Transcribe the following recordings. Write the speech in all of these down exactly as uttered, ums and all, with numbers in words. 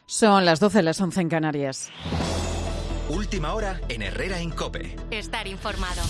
Son las doce, las once en Canarias. Última hora en Herrera en COPE. Estar informado.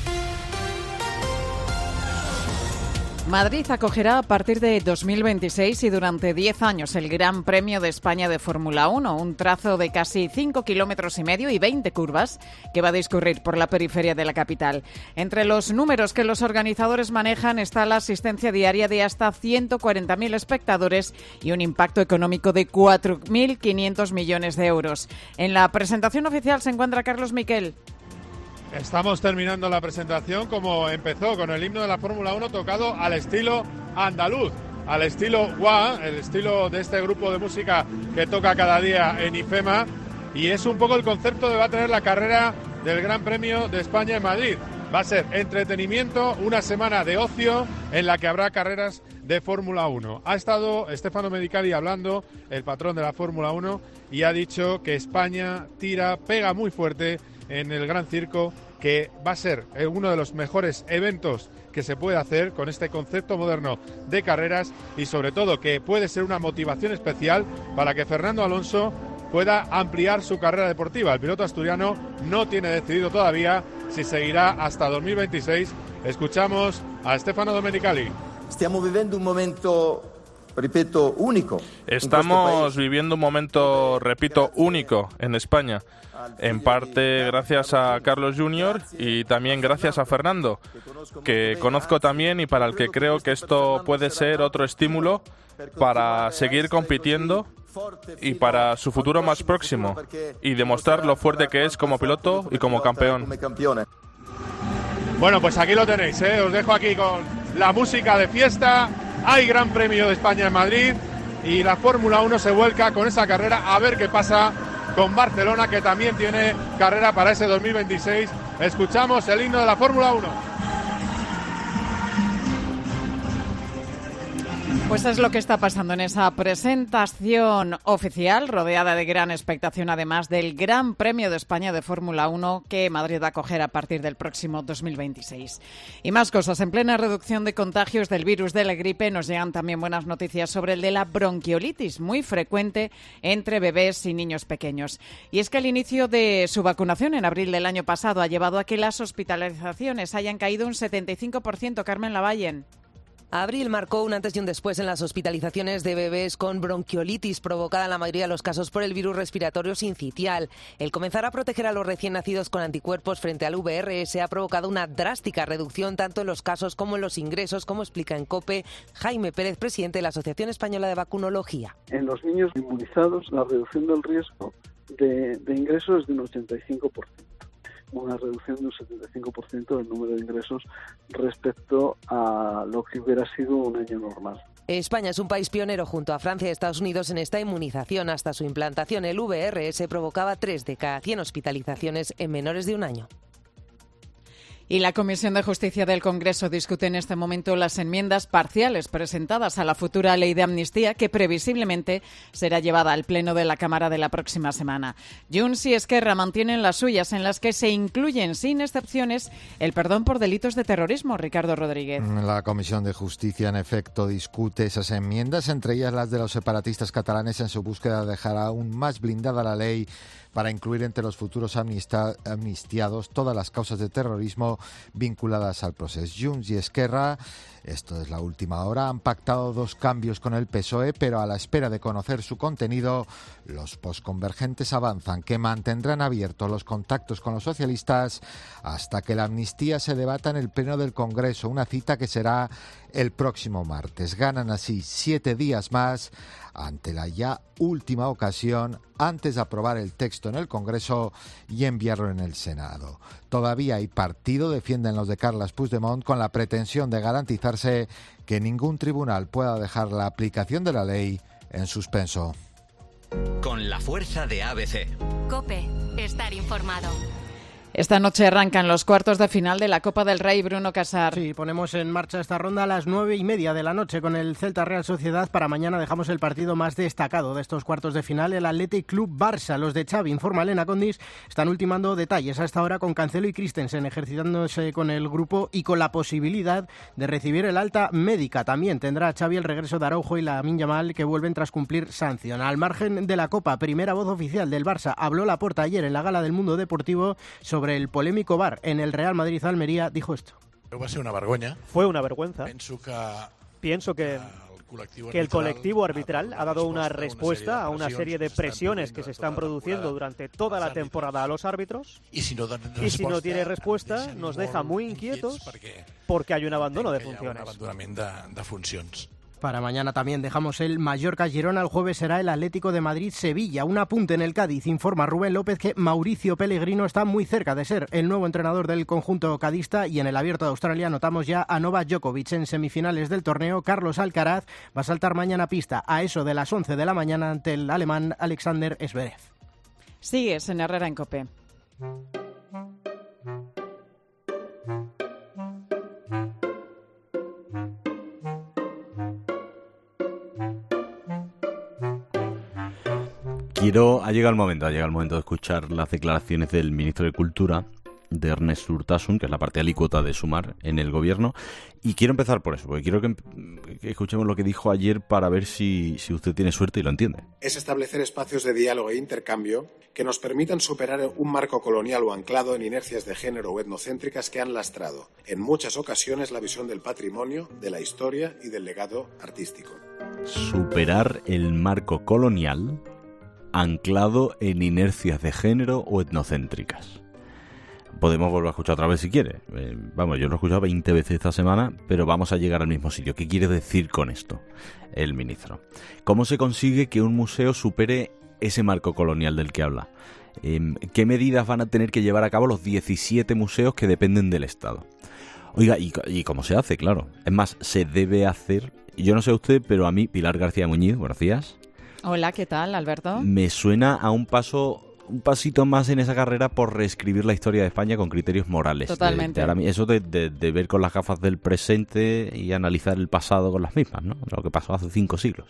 Madrid acogerá a partir de dos mil veintiséis y durante diez años el Gran Premio de España de Fórmula uno, un trazo de casi cinco kilómetros y medio y veinte curvas que va a discurrir por la periferia de la capital. Entre los números que los organizadores manejan está la asistencia diaria de hasta ciento cuarenta mil espectadores y un impacto económico de cuatro mil quinientos millones de euros. En la presentación oficial se encuentra Carlos Miquel. Estamos terminando la presentación como empezó, con el himno de la Fórmula uno tocado al estilo andaluz, al estilo Gua, el estilo de este grupo de música que toca cada día en IFEMA, y es un poco el concepto que va a tener la carrera del Gran Premio de España en Madrid. Va a ser entretenimiento, una semana de ocio en la que habrá carreras de Fórmula uno. Ha estado Stefano Medicali hablando, el patrón de la Fórmula uno, y ha dicho que España tira, pega muy fuerte en el Gran Circo, que va a ser uno de los mejores eventos que se puede hacer con este concepto moderno de carreras, y sobre todo que puede ser una motivación especial para que Fernando Alonso pueda ampliar su carrera deportiva. El piloto asturiano no tiene decidido todavía si seguirá hasta dos mil veintiséis. Escuchamos a Stefano Domenicali. Estamos viviendo un momento, repito, único. Estamos viviendo un momento, repito, único en España. En parte gracias a Carlos junior y también gracias a Fernando, que conozco también y para el que creo que esto puede ser otro estímulo para seguir compitiendo y para su futuro más próximo y demostrar lo fuerte que es como piloto y como campeón. Bueno, pues aquí lo tenéis, ¿eh? Os dejo aquí con la música de fiesta. Hay Gran Premio de España en Madrid y la Fórmula uno se vuelca con esa carrera a ver qué pasa con Barcelona, que también tiene carrera para ese dos mil veintiséis. Escuchamos el himno de la Fórmula uno. Pues es lo que está pasando en esa presentación oficial, rodeada de gran expectación, además del Gran Premio de España de Fórmula uno que Madrid va a acoger a partir del próximo dos mil veintiséis. Y más cosas. En plena reducción de contagios del virus de la gripe, nos llegan también buenas noticias sobre el de la bronquiolitis, muy frecuente entre bebés y niños pequeños. Y es que el inicio de su vacunación en abril del año pasado ha llevado a que las hospitalizaciones hayan caído un setenta y cinco por ciento. Carmen Lavallen. Abril marcó un antes y un después en las hospitalizaciones de bebés con bronquiolitis, provocada en la mayoría de los casos por el virus respiratorio sincitial. El comenzar a proteger a los recién nacidos con anticuerpos frente al V R S ha provocado una drástica reducción tanto en los casos como en los ingresos, como explica en COPE Jaime Pérez, presidente de la Asociación Española de Vacunología. En los niños inmunizados, la reducción del riesgo de, de ingresos es de un ochenta y cinco por ciento. Una reducción de un setenta y cinco por ciento del número de ingresos respecto a lo que hubiera sido un año normal. España es un país pionero junto a Francia y Estados Unidos en esta inmunización. Hasta su implantación, el V R S provocaba tres de cada cien hospitalizaciones en menores de un año. Y la Comisión de Justicia del Congreso discute en este momento las enmiendas parciales presentadas a la futura ley de amnistía, que previsiblemente será llevada al Pleno de la Cámara de la próxima semana. Junts y Esquerra mantienen las suyas, en las que se incluyen sin excepciones el perdón por delitos de terrorismo. Ricardo Rodríguez. La Comisión de Justicia, en efecto, discute esas enmiendas, entre ellas las de los separatistas catalanes, en su búsqueda de dejar aún más blindada la ley para incluir entre los futuros amnista, amnistiados todas las causas de terrorismo vinculadas al proceso. Junts y Esquerra, esto es la última hora, han pactado dos cambios con el P S O E, pero a la espera de conocer su contenido, los posconvergentes avanzan que mantendrán abiertos los contactos con los socialistas hasta que la amnistía se debata en el Pleno del Congreso, una cita que será el próximo martes. Ganan así siete días más ante la ya última ocasión antes de aprobar el texto en el Congreso y enviarlo en el Senado. Todavía hay partido, defienden los de Carles Puigdemont, con la pretensión de garantizarse que ningún tribunal pueda dejar la aplicación de la ley en suspenso. Con la fuerza de A B C. COPE. Estar informado. Esta noche arrancan los cuartos de final de la Copa del Rey. Bruno Casar. Sí, ponemos en marcha esta ronda a las nueve y media de la noche con el Celta Real Sociedad. Para mañana dejamos el partido más destacado de estos cuartos de final, el Athletic Club Barça. Los de Xavi, informa Elena Condis, están ultimando detalles a esta hora con Cancelo y Christensen ejercitándose con el grupo y con la posibilidad de recibir el alta médica. También tendrá Xavi el regreso de Araujo y Lamine Yamal, que vuelven tras cumplir sanción. Al margen de la Copa, primera voz oficial del Barça habló Laporta ayer en la gala del Mundo Deportivo sobre el polémico V A R en el Real Madrid-Almería. Dijo esto. Va a ser una vergonya. Fue una vergüenza. Pienso que, Pienso que, que el colectivo arbitral ha dado una respuesta a una serie de presiones que se están produciendo durante toda la temporada a los árbitros. Y si no, y si no tiene respuesta, nos deja muy inquietos porque hay un abandono de funciones. Un abandonamiento de, de funcions. Para mañana también dejamos el Mallorca-Girona. El jueves será el Atlético de Madrid-Sevilla. Un apunte en el Cádiz. Informa Rubén López que Mauricio Pellegrino está muy cerca de ser el nuevo entrenador del conjunto cadista. Y en el Abierto de Australia notamos ya a Novak Djokovic en semifinales del torneo. Carlos Alcaraz va a saltar mañana a pista a eso de las once de la mañana ante el alemán Alexander Zverev. Sigues en Herrera en COPE. Quiero, ha llegado el momento, ha llegado el momento de escuchar las declaraciones del ministro de Cultura, de Ernest Urtasun, que es la parte alícuota de Sumar en el gobierno, y quiero empezar por eso, porque quiero que, que escuchemos lo que dijo ayer para ver si, si usted tiene suerte y lo entiende. Es establecer espacios de diálogo e intercambio que nos permitan superar un marco colonial o anclado en inercias de género o etnocéntricas que han lastrado, en muchas ocasiones, la visión del patrimonio, de la historia y del legado artístico. Superar el marco colonial anclado en inercias de género o etnocéntricas. Podemos volver a escuchar otra vez si quiere. Eh, vamos, yo lo he escuchado veinte veces esta semana, pero vamos a llegar al mismo sitio. ¿Qué quiere decir con esto el ministro? ¿Cómo se consigue que un museo supere ese marco colonial del que habla? Eh, ¿Qué medidas van a tener que llevar a cabo los diecisiete museos que dependen del Estado? Oiga, ¿y, y cómo se hace? Claro. Es más, se debe hacer... Yo no sé usted, pero a mí, Pilar García Muñiz, buenos días. Hola, ¿qué tal, Alberto? Me suena a un paso... un pasito más en esa carrera por reescribir la historia de España con criterios morales. Totalmente. De, de ahora, eso de, de, de ver con las gafas del presente y analizar el pasado con las mismas, ¿no? Lo que pasó hace cinco siglos.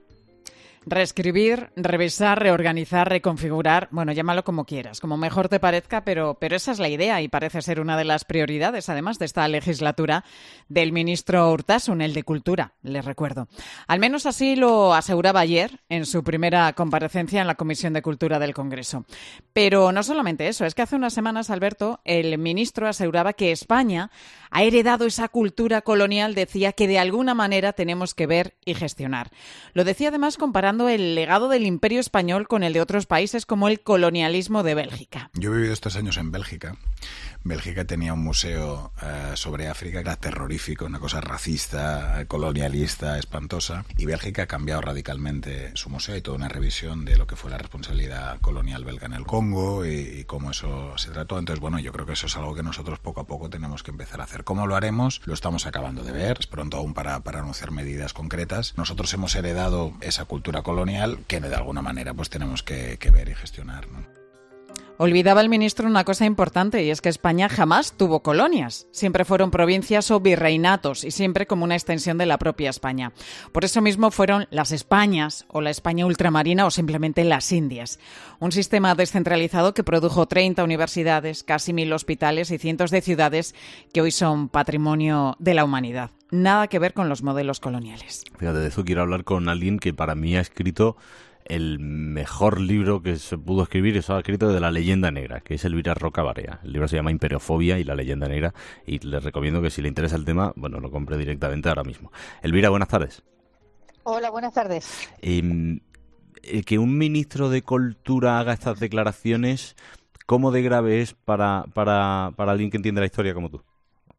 Reescribir, revisar, reorganizar, reconfigurar, bueno, llámalo como quieras, como mejor te parezca, pero, pero esa es la idea y parece ser una de las prioridades, además de esta legislatura, del ministro Urtasun, el de Cultura, les recuerdo. Al menos así lo aseguraba ayer en su primera comparecencia en la Comisión de Cultura del Congreso. Pero no solamente eso, es que hace unas semanas, Alberto, el ministro aseguraba que España ha heredado esa cultura colonial, decía, que de alguna manera tenemos que ver y gestionar. Lo decía además comparando el legado del Imperio Español con el de otros países como el colonialismo de Bélgica. Yo he vivido estos años en Bélgica. Bélgica tenía un museo uh, sobre África que era terrorífico, una cosa racista, colonialista, espantosa. Y Bélgica ha cambiado radicalmente su museo y toda una revisión de lo que fue la responsabilidad colonial belga en el Congo y, y cómo eso se trató. Entonces, bueno, yo creo que eso es algo que nosotros poco a poco tenemos que empezar a hacer. ¿Cómo lo haremos? Lo estamos acabando de ver. Es pronto aún para, para anunciar medidas concretas. Nosotros hemos heredado esa cultura colonial que de alguna manera pues tenemos que, que ver y gestionar, ¿no? Olvidaba el ministro una cosa importante, y es que España jamás tuvo colonias. Siempre fueron provincias o virreinatos y siempre como una extensión de la propia España. Por eso mismo fueron las Españas o la España ultramarina o simplemente las Indias. Un sistema descentralizado que produjo treinta universidades, casi mil hospitales y cientos de ciudades que hoy son patrimonio de la humanidad. Nada que ver con los modelos coloniales. Fíjate, de eso quiero hablar con alguien que para mí ha escrito el mejor libro que se pudo escribir, eso ha escrito de la leyenda negra, que es Elvira Roca Barea. El libro se llama Imperiofobia y la leyenda negra, y les recomiendo que si le interesa el tema, bueno, lo compre directamente ahora mismo. Elvira, buenas tardes. Hola, buenas tardes. Eh, que un ministro de Cultura haga estas declaraciones, ¿cómo de grave es para, para, para alguien que entiende la historia como tú?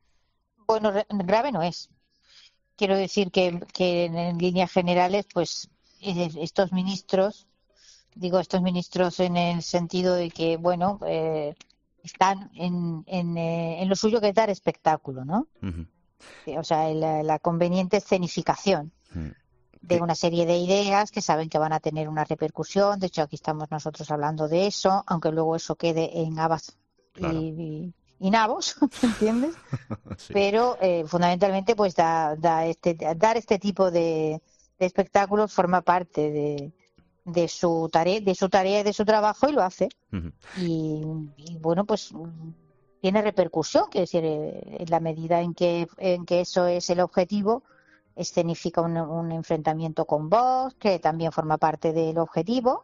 Bueno, grave no es. Quiero decir que, que en líneas generales, pues estos ministros, digo estos ministros en el sentido de que, bueno, eh, están en, en, eh, en lo suyo, que es dar espectáculo, ¿no? Uh-huh. O sea, la, la conveniente escenificación uh-huh. de una serie de ideas que saben que van a tener una repercusión. De hecho, aquí estamos nosotros hablando de eso, aunque luego eso quede en habas claro. y, y, y nabos, ¿entiendes? Sí. Pero eh, fundamentalmente pues da, da este, dar este tipo de, de espectáculos forma parte de, de su tarea, de su tarea y de su trabajo y lo hace. Uh-huh. y, y bueno, pues tiene repercusión, que es decir, en la medida en que, en que eso es el objetivo, escenifica un, un enfrentamiento con Vox, que también forma parte del objetivo,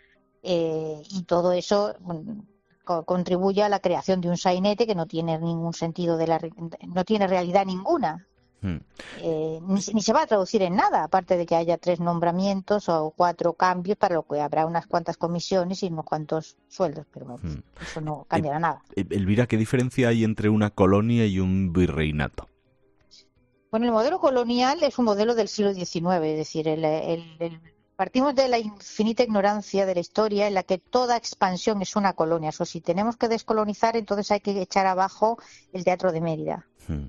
eh, y todo eso bueno, co- contribuye a la creación de un sainete que no tiene ningún sentido, de la no tiene realidad ninguna. Hmm. Eh, ni, ni se va a traducir en nada, aparte de que haya tres nombramientos o cuatro cambios, para lo que habrá unas cuantas comisiones y unos cuantos sueldos, pero hmm. eso no cambiará eh, nada. Elvira, ¿qué diferencia hay entre una colonia y un virreinato? Bueno, el modelo colonial es un modelo del siglo diecinueve, es decir, el, el, el, partimos de la infinita ignorancia de la historia en la que toda expansión es una colonia. O sea, si tenemos que descolonizar, entonces hay que echar abajo el Teatro de Mérida. Hmm.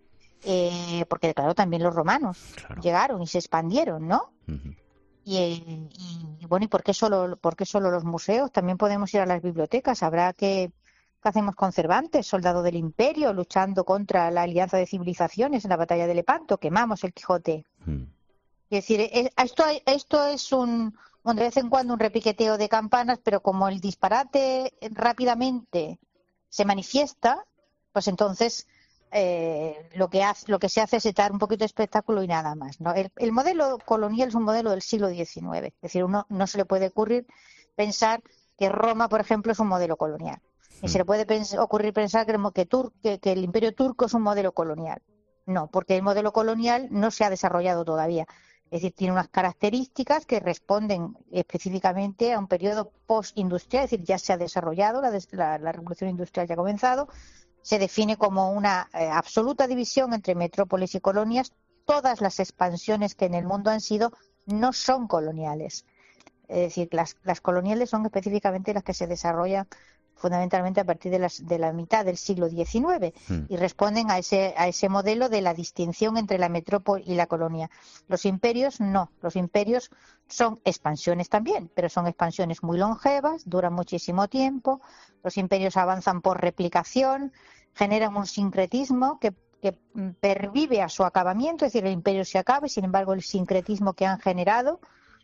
Eh, porque, claro, también los romanos claro. llegaron y se expandieron, ¿no? Uh-huh. Y, y, bueno, ¿y por qué solo, por qué solo los museos? También podemos ir a las bibliotecas. Habrá que... ¿Qué hacemos con Cervantes, soldado del Imperio, luchando contra la alianza de civilizaciones en la batalla de Lepanto? Quemamos el Quijote. Mm. Es decir, es, esto, esto es un, un, de vez en cuando un repiqueteo de campanas, pero como el disparate rápidamente se manifiesta, pues entonces eh, lo, que hace, lo que se hace es dar un poquito de espectáculo y nada más, ¿no? El, el modelo colonial es un modelo del siglo diecinueve. Es decir, uno no se le puede ocurrir pensar que Roma, por ejemplo, es un modelo colonial. Y se le puede pens- ocurrir pensar que, que, tur- que, que el imperio turco es un modelo colonial. No, porque el modelo colonial no se ha desarrollado todavía. Es decir, tiene unas características que responden específicamente a un periodo post-industrial, es decir, ya se ha desarrollado, la, des- la, la revolución industrial ya ha comenzado, se define como una eh, absoluta división entre metrópolis y colonias. Todas las expansiones que en el mundo han sido no son coloniales. Es decir, las, las coloniales son específicamente las que se desarrollan fundamentalmente a partir de, las, de la mitad del siglo diecinueve mm. y responden a ese, a ese modelo de la distinción entre la metrópoli y la colonia. Los imperios no, los imperios son expansiones también, pero son expansiones muy longevas, duran muchísimo tiempo, los imperios avanzan por replicación, generan un sincretismo que, que pervive a su acabamiento, es decir, el imperio se acaba y sin embargo el sincretismo que han generado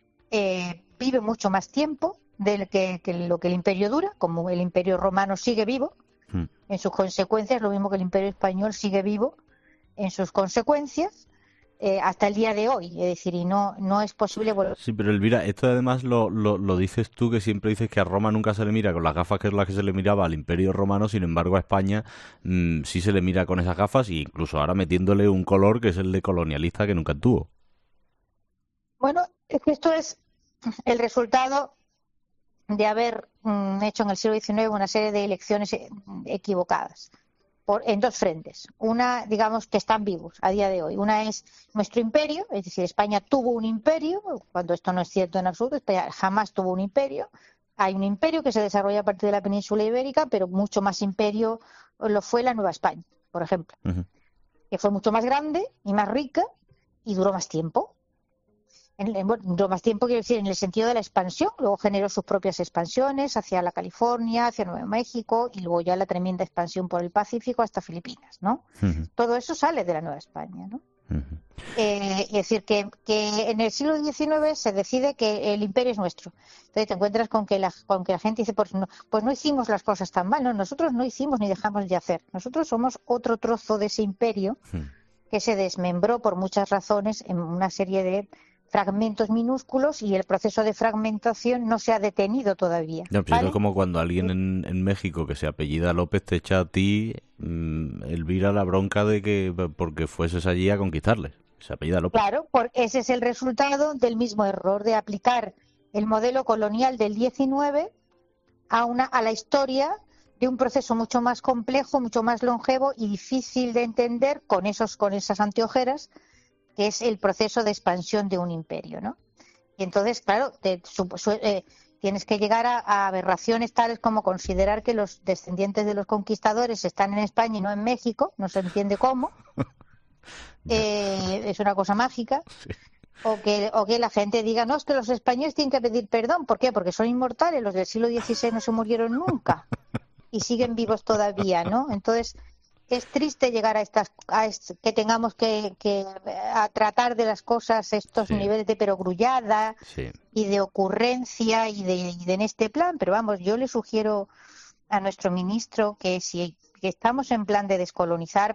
eh, vive mucho más tiempo del que, que lo que el imperio dura, como el imperio romano sigue vivo mm. en sus consecuencias, lo mismo que el imperio español sigue vivo en sus consecuencias eh, hasta el día de hoy, es decir, y no no es posible volver. Sí, pero Elvira, esto además lo, lo, lo dices tú, que siempre dices que a Roma nunca se le mira con las gafas que es las que se le miraba al imperio romano, sin embargo a España mmm, sí se le mira con esas gafas, e incluso ahora metiéndole un color que es el de colonialista que nunca tuvo. Bueno, es que esto es el resultado de haber mm, hecho en el siglo diecinueve una serie de elecciones equivocadas por, en dos frentes. Una, digamos, que están vivos a día de hoy. Una es nuestro imperio, es decir, España tuvo un imperio, cuando esto no es cierto en absoluto, España jamás tuvo un imperio. Hay un imperio que se desarrolla a partir de la península ibérica, pero mucho más imperio lo fue la Nueva España, por ejemplo, uh-huh. que fue mucho más grande y más rica y duró más tiempo. En, en, bueno, más tiempo, quiero decir, en el sentido de la expansión. Luego generó sus propias expansiones hacia la California, hacia Nuevo México y luego ya la tremenda expansión por el Pacífico hasta Filipinas, ¿no? Uh-huh. Todo eso sale de la Nueva España, ¿no? Uh-huh. Eh, es decir, que, que en el siglo diecinueve se decide que el imperio es nuestro. Entonces te encuentras con que la, con que la gente dice, pues no, pues no hicimos las cosas tan mal. No, nosotros no hicimos ni dejamos de hacer. Nosotros somos otro trozo de ese imperio uh-huh. que se desmembró por muchas razones en una serie de fragmentos minúsculos y el proceso de fragmentación no se ha detenido todavía. No, pues ¿vale? Es como cuando alguien en, en México que se apellida López te echa a ti, mmm, Elvira, la bronca de que porque fueses allí a conquistarles. Se apellida López. Claro, porque ese es el resultado del mismo error de aplicar el modelo colonial del diecinueve a, una, a la historia de un proceso mucho más complejo, mucho más longevo y difícil de entender con, esos, con esas anteojeras, que es el proceso de expansión de un imperio, ¿no? Y entonces, claro, te, su, su, eh, tienes que llegar a, a aberraciones tales como considerar que los descendientes de los conquistadores están en España y no en México, no se entiende cómo, eh, es una cosa mágica, sí. o, que, o que la gente diga, no, es que los españoles tienen que pedir perdón, ¿por qué? Porque son inmortales, los del siglo dieciséis no se murieron nunca. y siguen vivos todavía, ¿no? Entonces, es triste llegar a estas, a est, que tengamos que, que a tratar de las cosas estos sí. niveles de perogrullada sí. y de ocurrencia y de, y de en este plan, pero vamos, yo le sugiero a nuestro ministro que si que estamos en plan de descolonizar,